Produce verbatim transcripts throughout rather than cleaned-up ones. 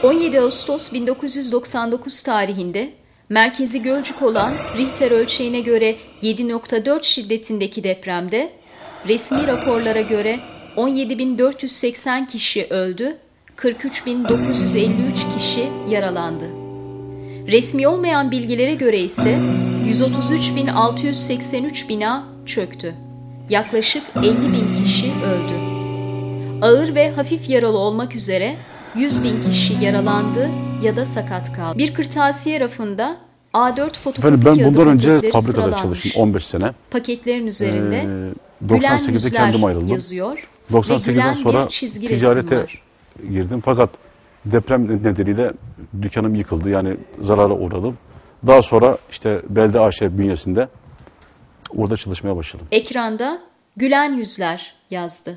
on yedi Ağustos bin dokuz yüz doksan dokuz tarihinde merkezi Gölcük olan Richter ölçeğine göre yedi nokta dört şiddetindeki depremde resmi raporlara göre on yedi bin dört yüz seksen kişi öldü, kırk üç bin dokuz yüz elli üç kişi yaralandı. Resmi olmayan bilgilere göre ise yüz otuz üç bin altı yüz seksen üç bina çöktü. Yaklaşık elli bin kişi öldü. Ağır ve hafif yaralı olmak üzere yüz bin kişi yaralandı ya da sakat kaldı. Bir kırtasiye rafında A dört fotokopi Efendim, ben kağıdı bundan önce paketleri fabrikada sıralanmış. çalıştım on beş sene. Paketlerin üzerinde Ee, doksan sekizde kendim ayrıldım. yazıyor doksan ve sekizden gülen sonra bir çizgi ticarete resim var. girdim. Fakat deprem nedeniyle dükkanım yıkıldı. Yani zarara uğradım. Daha sonra işte Belde A Ş bünyesinde orada çalışmaya başladım. Ekranda gülen yüzler yazdı.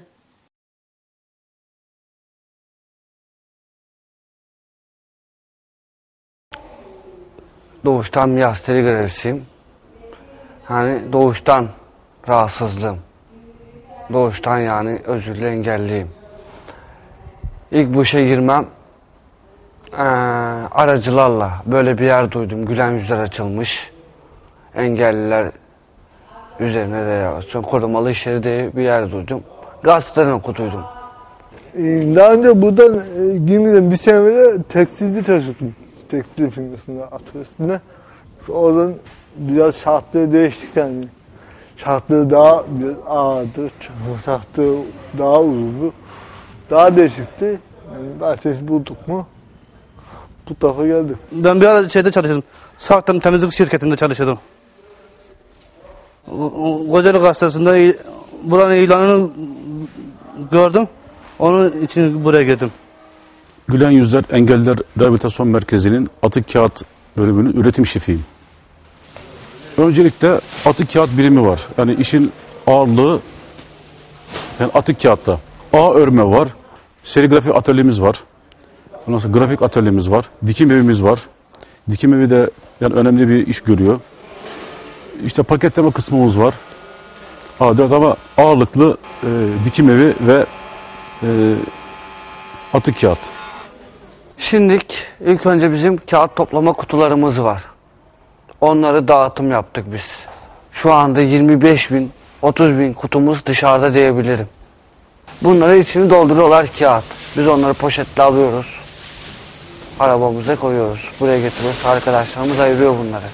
Doğuştan miyasteri görevlisiyim. Yani doğuştan rahatsızlığım. Doğuştan yani özürlü engelliyim. İlk bu işe girmem ee, aracılarla böyle bir yer duydum. Gülen yüzler açılmış. Engelliler üzerine de korumalı iş yeri diye bir yer duydum. Gazeteden okuduydum. Daha önce buradan e, girmeden bir sene böyle tekstilci taşıdım. Tekstil firmasında, atölyesinde. Oradan biraz şartları değiştik yani. Şartları daha biraz ağırdı, şartları daha uzundu. Daha değişikti. Yani bahçesi bulduk mu bu tarafa geldik. Ben bir ara şeyde çalışıyordum. Saktam temizlik şirketinde çalışıyordum. Kocaeli Gazetesi'nde buranın ilanını gördüm. Onun için buraya girdim. Gülen Yüzler Engelliler Rehabilitasyon Merkezi'nin atık kağıt bölümünün üretim şefiyim. Öncelikle atık kağıt birimi var. Yani işin ağırlığı yani atık kağıtta. A örme var, serigrafi atölyemiz var. Ondan sonra grafik atölyemiz var, dikim evimiz var. Dikim evi de yani önemli bir iş görüyor. İşte paketleme kısmımız var. A dört ama ağırlıklı e, dikim evi ve e, atık kağıt. Şimdilik ilk önce bizim kağıt toplama kutularımız var. Onları dağıtım yaptık biz. Şu anda yirmi beş bin, otuz bin kutumuz dışarıda diyebilirim. Bunları içini dolduruyorlar kağıt. Biz onları poşetle alıyoruz. Arabamıza koyuyoruz. Buraya getiriyoruz. Arkadaşlarımız ayırıyor bunları.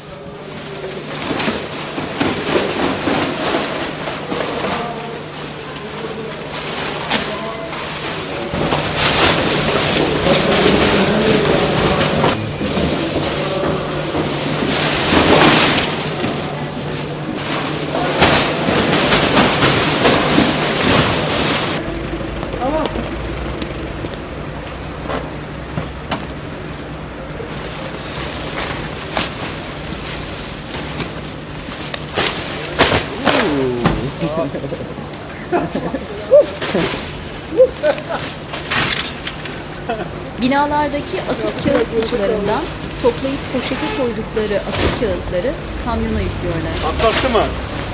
Binalardaki atık kağıt kutularından toplayıp poşete koydukları atık kağıtları kamyona yüklüyorlar. Atlattı mı?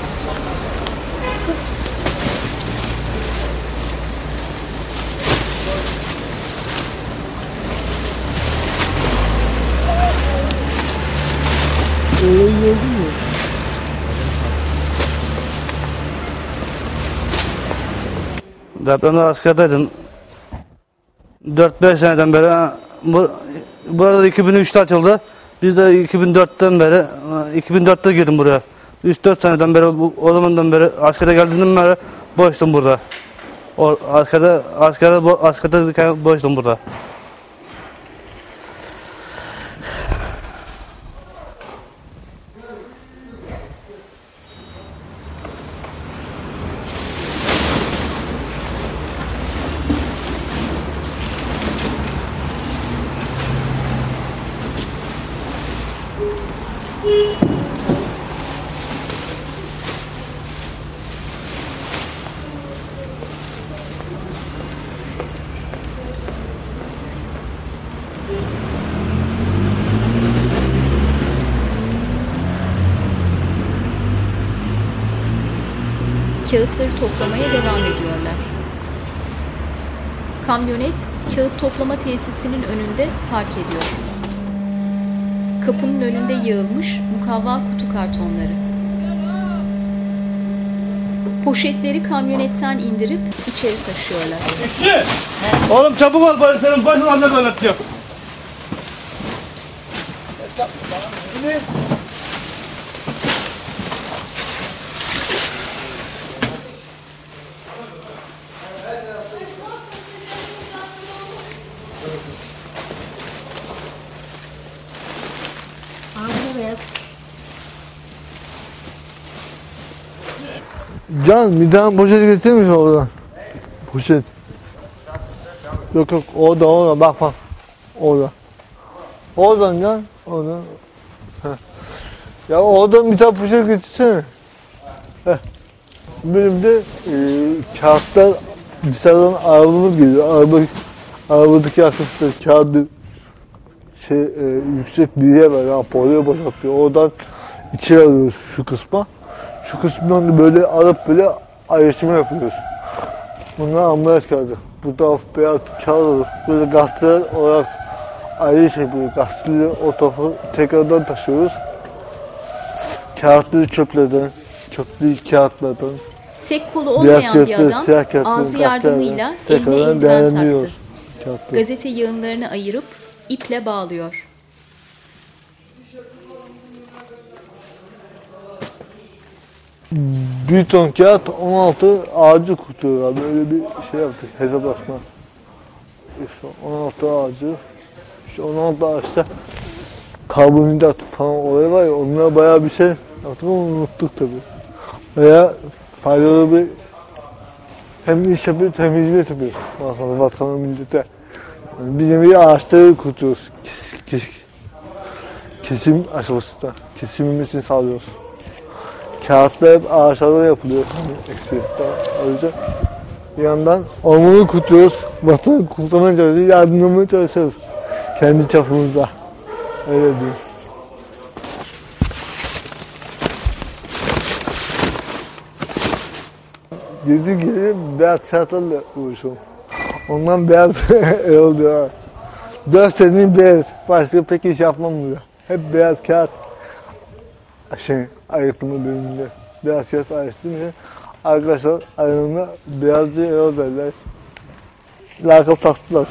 Öyle gördün mü? Depremde askerdeydim. dört beş seneden beri bu, burada iki bin üçte açıldı. Biz de iki bin dörtten beri iki bin dörtte girdim buraya. üç dört seneden beri o zamandan beri askerde geldiğimden beri boştum burada. O askerde askerde askerde boştum burada. Kağıtları toplamaya devam ediyorlar. Kamyonet kağıt toplama tesisinin önünde park ediyor. Kapının önünde yığılmış mukavva kutu kartonları. Poşetleri kamyonetten indirip içeri taşıyorlar. İşte! Oğlum çabuk ol, ben senin başına ne anlatacağım. Ne? Can bir tane poşet getirir misin oradan? Poşet. Yok yok orada orada bak bak. Orada. Oradan Can. Oradan. Heh. Ya oradan bir tane poşet getirsene. Heh. Benim de e, kağıtlar dışarıdan arabamız geliyor. Araba, arabadaki arkadaşlar kağıdı şey, e, yüksek bir yere var. Yani oraya boşaltıyor. Oradan içeri alıyoruz şu kısma. Şu kısmından da böyle alıp böyle ayrıştırma yapıyoruz. Bunlar ambalaj kağıdı. Bu taraf beyaz kağıt olur. Böyle gazeteler olarak ayrı şey yapıyoruz. Gazeteleri o tarafa tekrardan taşıyoruz. Kağıtları çöplerden, çöplü kağıtlardan. Tek kolu olmayan bir adam ağzı yardımıyla eline eldiven taktı. Kağıtları. Gazete yığınlarını ayırıp iple bağlıyor. Bir ton kağıt on altı ağacı kutuyor. Böyle bir şey yaptık, hesaplaşma. İşte on altı ağacı, işte on altı ağaçta karbonhidrat falan olay var ya, onlara bayağı bir şey yaptık ama unuttuk tabii. Bayağı faydalı bir hem iş yapıyoruz hem hizmet yapıyoruz. Vatana, vatana millete. Yani bir nevi ağaçları kutuyoruz. Kes, kes, kesim aşamasında. Kesimimizini sağlıyoruz. Kağıtlar hep ağaçlarda yapılıyor. Eksiklikler. O yüzden bir yandan ormanı kutuyoruz. Vatanı kurtarmaya çalışıyoruz. Yardımlamaya çalışıyoruz. Kendi çapımızda. Öyle diyeyim. Gezi geri beyaz kağıtlarla uğraşıyorum. Ondan beyaz oluyor. Dört senenin beyaz. Başka pek iş yapmam burada. Hep beyaz kağıt. Şey, ayırtma bölümünde. Beyaz kağıt ayırtınca arkadaşlar ayrılığında beyazcı erol derler. Lakap taktılar.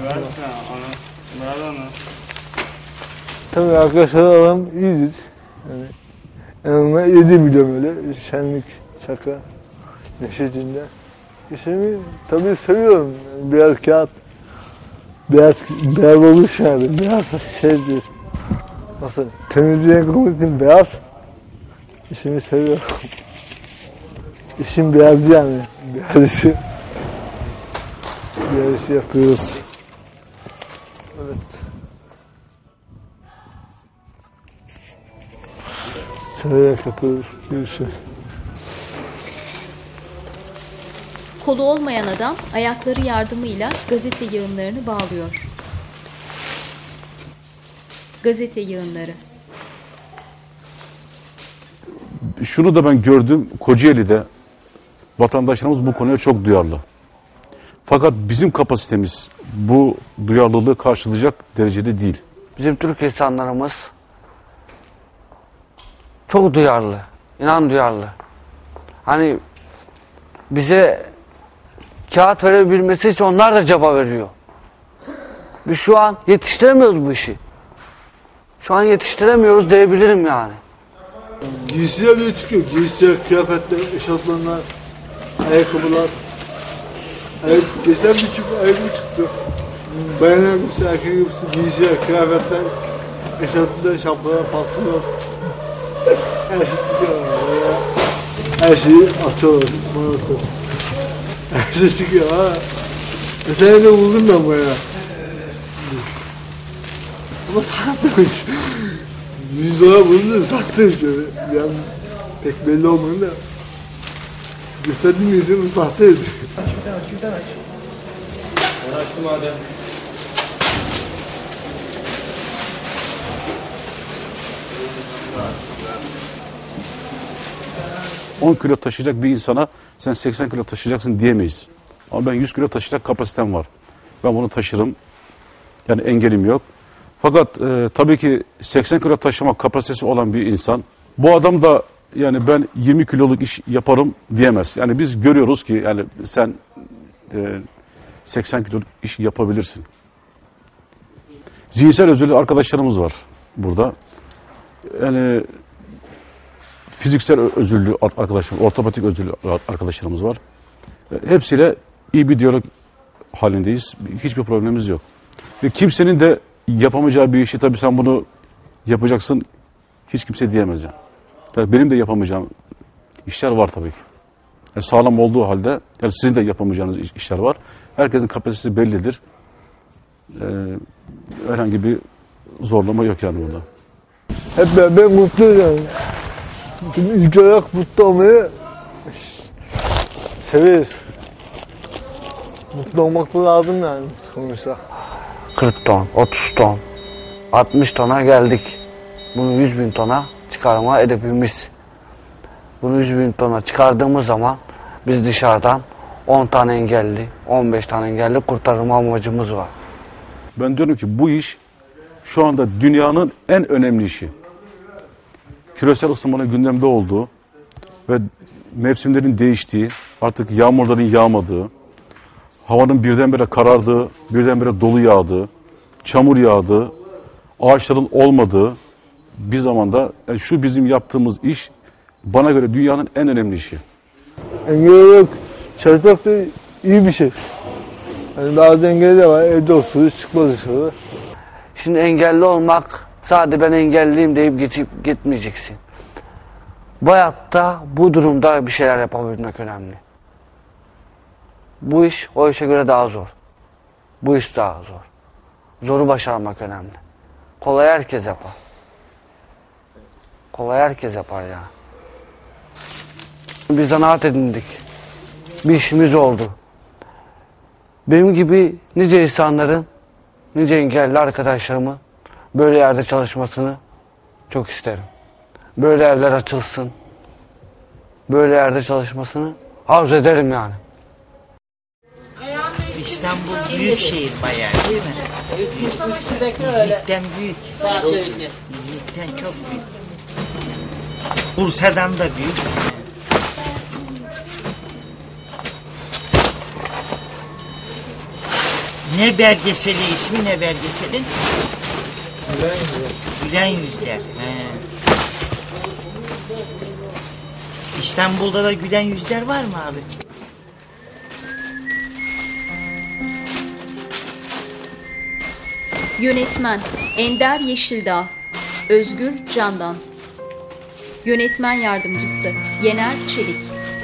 Tabii arkadaşlar aram iyidir. Yani en azından yedi milyon öyle şenlik, şaka, neşe içinde. İşimi tabii seviyorum. Yani beyaz kağıt, beyaz, beyaz oluş yani. Beyaz şeydir. Nasıl? Temizliğe koyduğum beyaz. İşimi seviyorum. İşim beyaz yani. Beyaz işi. Beyaz işi yapıyoruz. Evet. Severek yapıyoruz bir işi. Kolu olmayan adam ayakları yardımıyla gazete yığınlarını bağlıyor. Gazete yığınları. Şunu da ben gördüm, Kocaeli'de vatandaşlarımız bu konuya çok duyarlı. Fakat bizim kapasitemiz bu duyarlılığı karşılayacak derecede değil. Bizim Türk insanlarımız çok duyarlı, inan duyarlı. Hani bize kağıt verebilmesi için onlar da çaba veriyor. Biz şu an yetiştiremiyoruz bu işi. Şu an yetiştiremiyoruz diyebilirim yani. Giysiler bile çıkıyor. Giysiler, kıyafetler, eşofmanlar, ayakkabılar. Ayak, geçen bir çift ayakkabı çıktı. Bayanlar gibisi, erkek gibisi giysiler, kıyafetler, eşofmanlar, şapkalar, pantolonlar. Her şey çıkıyor. Her şeyi atıyorlar. Her şey çıkıyor ha. Mesela de buldum ben bayağı. Ama sattım. yüz dolar buldum da sattım şöyle. Yani pek belli olmadı da. Gösterdim yediğimi sahteydi. Şuradan aç, şuradan aç. Ben açtım madem. on kilo taşıyacak bir insana sen seksen kilo taşıyacaksın diyemeyiz. Ama ben yüz kilo taşıyacak kapasitem var. Ben bunu taşırım. Yani engelim yok. Fakat e, tabii ki seksen kilo taşıma kapasitesi olan bir insan, bu adam da yani ben yirmi kiloluk iş yaparım diyemez. Yani biz görüyoruz ki yani sen e, seksen kiloluk iş yapabilirsin. Zihinsel özürlü arkadaşlarımız var burada. Yani fiziksel özürlü arkadaşlarımız, ortopedik özürlü arkadaşlarımız var. Hepsiyle iyi bir diyalog halindeyiz. Hiçbir problemimiz yok. Ve kimsenin de yapamayacağı bir işi tabii sen bunu yapacaksın hiç kimse diyemez yani. Yani benim de yapamayacağım işler var tabii ki. Yani sağlam olduğu halde yani sizin de yapamayacağınız işler var. Herkesin kapasitesi bellidir. Ee, herhangi bir zorlama yok yani burada. Hep ben, ben mutluyum yani. İlk olarak mutlu olmayı severiz. Mutlu olmak da lazım yani sonuçta. kırk ton, otuz ton, altmış tona geldik. Bunu yüz bin tona çıkarma hedefimiz. Bunu yüz bin tona çıkardığımız zaman biz dışarıdan on tane engelli, on beş tane engelli kurtarma amacımız var. Ben diyorum ki bu iş şu anda dünyanın en önemli işi. Küresel ısınmanın gündemde olduğu ve mevsimlerin değiştiği, artık yağmurların yağmadığı, havanın birdenbire karardığı, birdenbire dolu yağdığı, çamur yağdığı, ağaçların olmadığı bir zamanda yani şu bizim yaptığımız iş bana göre dünyanın en önemli işi. Engel olarak çalışmak da iyi bir şey. Yani bazı engeller var, evde oturuyor, çıkmaz dışarı. Şimdi engelli olmak, sadece ben engelliyim deyip geçip gitmeyeceksin. Bu hayatta bu durumda bir şeyler yapabilmek önemli. Bu iş o işe göre daha zor. Bu iş daha zor. Zoru başarmak önemli. Kolay herkes yapar. Kolay herkes yapar ya. Bir zanaat edindik. Bir işimiz oldu. Benim gibi nice insanların, nice engelli arkadaşlarımın böyle yerde çalışmasını çok isterim. Böyle yerler açılsın. Böyle yerde çalışmasını arzu ederim yani. İstanbul büyük şehir bayağı değil mi? İzmit'ten büyük. İzmit'ten çok büyük. Bursa'dan da büyük. Ne belgeseli, ismi ne belgeselin? Gülen Yüzler. Gülen Yüzler. He. İstanbul'da da gülen yüzler var mı abi? Yönetmen Ender Yeşildağ, Özgür Candan. Yönetmen yardımcısı Yener Çelik.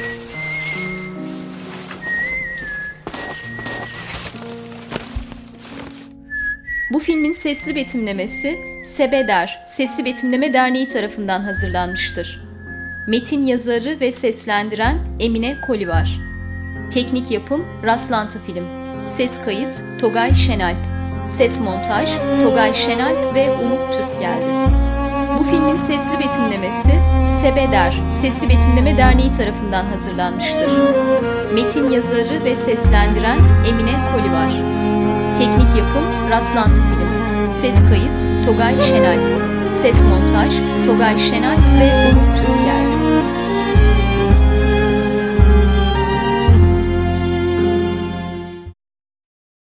Bu filmin sesli betimlemesi Sebeder Sesli Betimleme Derneği tarafından hazırlanmıştır. Metin yazarı ve seslendiren Emine Kolivar. Teknik yapım Rastlantı Film. Ses kayıt Togay Şenalp. Ses montaj Togay Şenalp ve Umut Türk geldi. Bu filmin sesli betimlemesi Sebeder Sesli Betimleme Derneği tarafından hazırlanmıştır. Metin yazarı ve seslendiren Emine Kolivar. Teknik yapım Rastlantı Film. Ses kayıt Togay Şenalp. Ses montaj Togay Şenalp ve Umut Türk geldi.